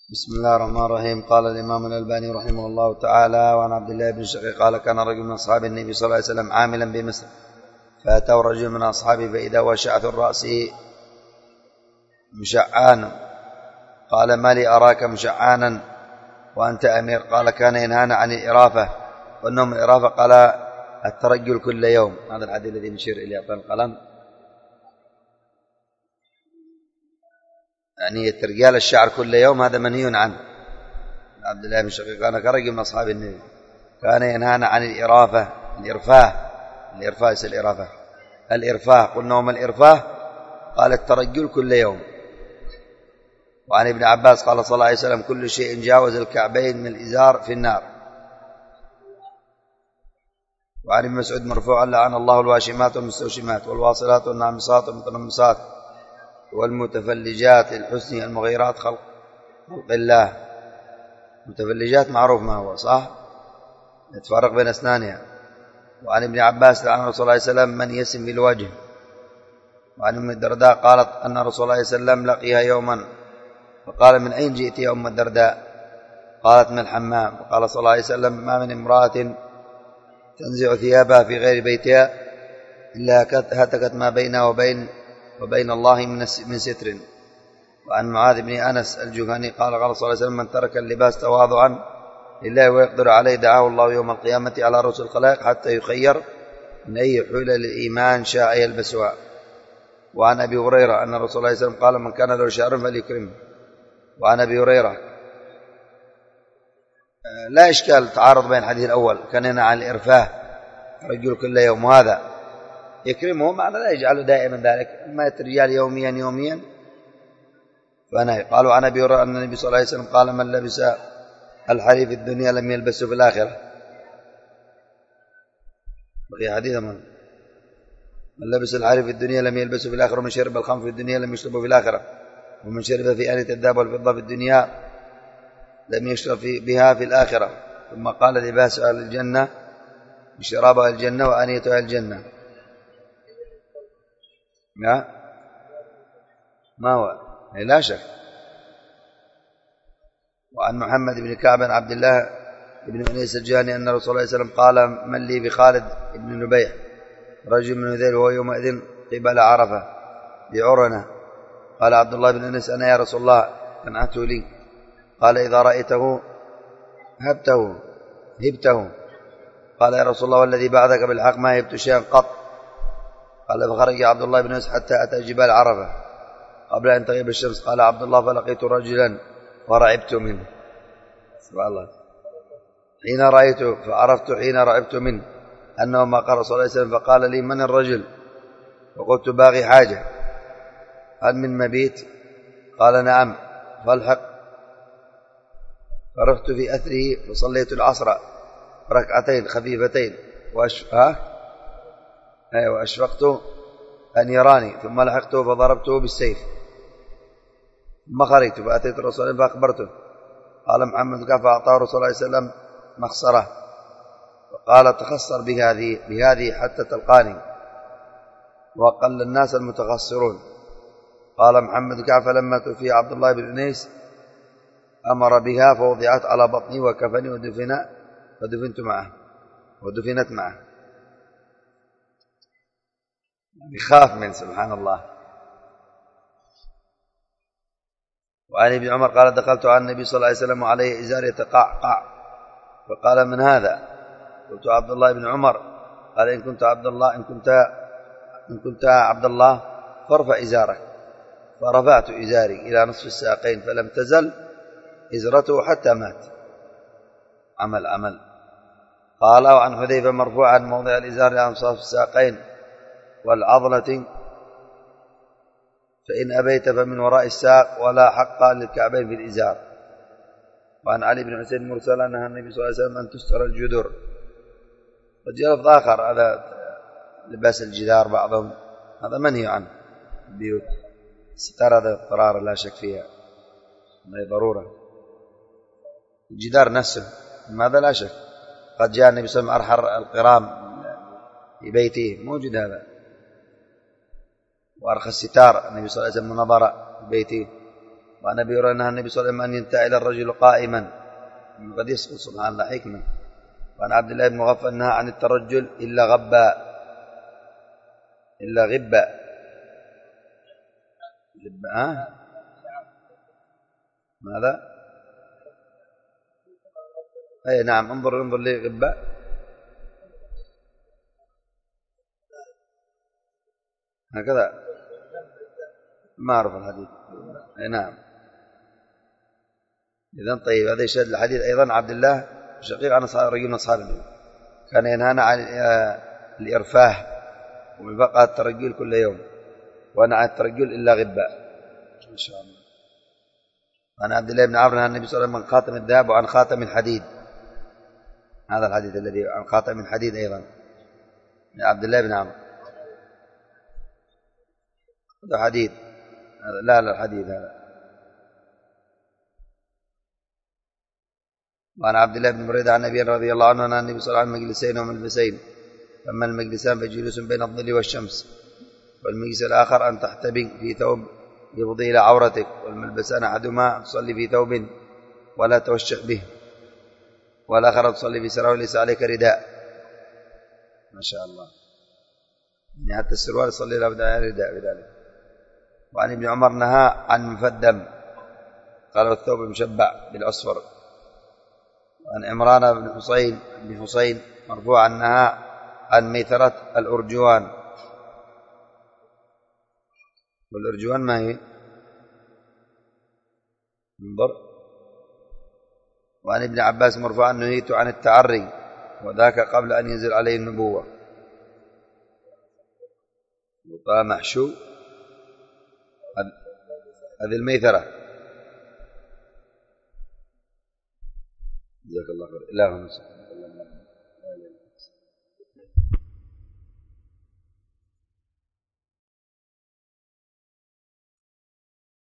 بسم الله الرحمن الرحيم. قال الإمام الألباني رحمه الله تعالى: وعن عبد الله بن شقيق قال: كان رجل من أصحاب النبي صلى الله عليه وسلم عاملا بمصر، فأتاه رجل من أصحابه فإذا هو شعث الرأس مشعان، قال: ما لي أراك مشعانا وأنت أمير؟ قال: كان ينهانا عن الإرافة. والنوم الإرافة قال: الترجل كل يوم. هذا الحديث الذي نشير إليه. أعطى القلم، يعني ترجال الشعر كل يوم هذا منهي عنه. عبد الله بن شقيق كان كرجل من أصحاب النبي، كان ينهانا عن الإرافة. الإرفاه ليس الإرافة، الإرفاه. قلنا: وما الإرفاه؟ قال: الترجل كل يوم. وعن ابن عباس قال صلى الله عليه وسلم: كل شيء جاوز الكعبين من الإزار في النار. وعن ابن مسعود مرفوعا: لعن الله الواشمات والمستوشمات والواصلات والنامصات والمتنمصات والمتفلجات الحسن المغيرات خلق الله. متفلجات معروف ما هو، صح؟ يتفرق بين أسنانها. وعن ابن عباس لعن رسول الله صلى الله عليه وسلم من يسم بالوجه. وعن أم الدرداء قالت أن رسول الله صلى الله عليه وسلم لقيها يوما فقال: من أين جئت يا أم الدرداء؟ قالت: من الحمام. فقال صلى الله عليه وسلم: ما من امرأة تنزع ثيابها في غير بيتها إلا هتكت ما بينها وبين الله من ستر. وعن معاذ بن أنس الجهني قال: قال صلى الله عليه وسلم: من ترك اللباس تواضعا لله ويقدر عليه دعاه الله يوم القيامة على رؤوس الخلائق حتى يخير من أي حول للإيمان شاء يلبسها. وعن أبي هريرة أن رسول الله صلى الله عليه وسلم قال: من كان له شعر فليكرمه. وعن أبي هريرة لا إشكال تعارض بين الحديث الأول، كان هنا عن الإرفاه رجل كل يوم، وهذا يكرمه معنى لا يجعله دائما ذلك، ما الرجال يوميا فنهي. قالوا عن أبي هريرة أن النبي صلى الله عليه وسلم قال: من لبس الحرير في الدنيا لم يلبسه في الآخرة. بقي حديث من لبس الحرير في الدنيا لم يلبسه في الآخرة، ومن شرب الخمر في الدنيا لم يشربه في الآخرة، ومن شرب في آنية الذهب والفضة في الدنيا لم يشرب بها في الآخرة. ثم قال: لباس أهل الجنة بشراب أهل الجنة وآنية أهل الجنة. ما هو لا شك. وعن محمد بن كعب بن عبد الله بن أنيس الجهني أن رسول الله صلى الله عليه وسلم قال: من لي بخالد بن نبيح رجل من هذيل وهو يومئذ قبل عرفة بعرنة. قال عبد الله بن أنيس: أنا يا رسول الله، أنعته لي. قال: إذا رأيته هبته. قال: يا رسول الله والذي بعثك بالحق ما هبت شيئا قط. قال: فخرج عبد الله بن أنيس حتى أتى جبال عرفة قبل أن تغيب الشمس. قال عبد الله: فلقيت رجلا ورعبت منه. سبحان الله. حين رأيته فعرفت حين رعبت منه أنه ما قال صلى الله عليه وسلم، فقال لي: من الرجل؟ وقلت: باغي حاجة، هل من مبيت؟ قال: نعم، فالحق. فرحت في أثره فصليت العصر ركعتين خفيفتين وأشفقت أن يراني، ثم لحقته فضربته بالسيف، ثم خرجت فأتيت الرسول فأخبرته. قال محمد: فأعطاه رسول الله صلى الله عليه وسلم مخصرة، وقال: تخسر بهذه حتى تلقاني، وقل الناس المتخسرون. قال محمد: فلما توفي عبد الله بن أنيس أمر بها فوضعت على بطني وكفني ودفنت معه. يخاف من سبحان الله. وعن ابن عمر قال: دخلت على النبي صلى الله عليه وسلم وعليه إزار يتقعقع، فقال: من هذا؟ قلت: عبد الله بن عمر. قال: إن كنت عبد الله فارفع إزارك. فرفعت إزاري إلى نصف الساقين فلم تزل إزرته حتى مات. عمل. قال: وعن حذيفة مرفوعا: موضع الإزار إلى نصف الساقين والعضلة، فإن أبيت فمن وراء الساق، ولا حق للكعبين في الإزار. وعن علي بن حسين مرسلا نهى النبي صلى الله عليه وسلم أن تستر الجدر. وجاء لفظ آخر: هذا لباس الجدار بعضهم، هذا منهي عنه البيوت. ستر هذا اضطرار لا شك فيها، ما ضرورة. الجدار نفسه ماذا لا شك، قد جاء النبي صلى الله عليه وسلم أرحر القرام في بيته، موجود هذا. وأرخى الستار النبي صلى الله عليه وسلم نظر في بيته، وعن أبي هريرة نهى النبي صلى الله عليه وسلم أن ينتهي إلى الرجل قائما، قد يسقط سبحان الله حكمة. وعن عبد الله بن مغفل نهى عن الترجل إلا غباء، إلا غباء ماذا؟ أي نعم، انظر لي غباء هكذا، ما أعرف الحديث. أي نعم. إذن طيب، هذا يشهد الحديث أيضا عبد الله شقيق عن رجل من أصحاب النبي كان ينهانا عن الإرفاه ومن بقى الترجل كل يوم، وأنا عن الترجل إلا غباء إن شاء الله. عن عبد الله بن عمرو نهى النبي صلى الله عليه وسلم عن خاتم الذهب وعن خاتم الحديد. هذا الحديث الذي عن خاتم الحديد أيضا من عبد الله بن عمرو، هذا حديد، لا الحديد هذا. وعن عبد الله بن بريدة عن النبي رضي الله عنه أن النبي صلى الله عليه وسلم مجلسين وملبسين، فأما المجلسان فجلوس بين الظل والشمس، والمجلس الآخر أن تحتبي في ثوب يفضي إلى عورتك، والملبسان أحدهما تصلي في ثوب ولا توشح به، والآخر تصلي في سراويل ليس عليك رداء. ما شاء الله، يعني حتى السروال يصلي له رداء بذلك. وعن ابن عمر نهى عن مفدم، قال الثوب مشبع بالأصفر. وعن عمران بن حسين مرفوعا نهى عن ميثرة الأرجوان. والأرجوان ما هي؟ انظر. وعن ابن عباس مرفوعا نهيت عن التعري، وذاك قبل أن ينزل عليه النبوة. وقال محشو، هذه الميثرة. جزاك الله خير. إلهنا